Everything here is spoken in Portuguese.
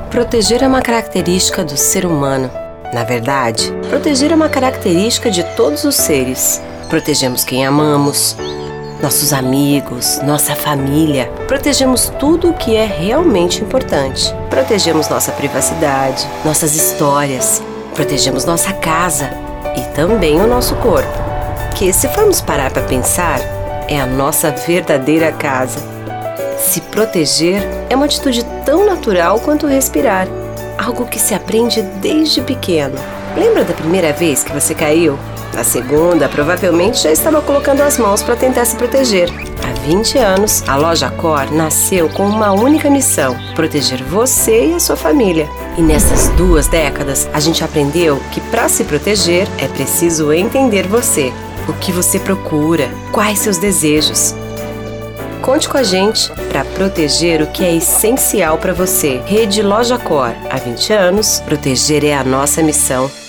Proteger é uma característica do ser humano. Na verdade, proteger é uma característica de todos os seres. Protegemos quem amamos, nossos amigos, nossa família. Protegemos tudo o que é realmente importante. Protegemos nossa privacidade, nossas histórias. Protegemos nossa casa e também o nosso corpo, que, se formos parar para pensar, é a nossa verdadeira casa. Se proteger é uma atitude tão natural quanto respirar, algo que se aprende desde pequeno. Lembra da primeira vez que você caiu? Na segunda, provavelmente já estava colocando as mãos para tentar se proteger. Há 20 anos, a Loja Cor nasceu com uma única missão: proteger você e a sua família. E nessas 2 décadas, a gente aprendeu que para se proteger é preciso entender você. O que você procura, quais seus desejos. Conte com a gente para proteger o que é essencial para você. Rede Loja Cor. Há 20 anos, proteger é a nossa missão.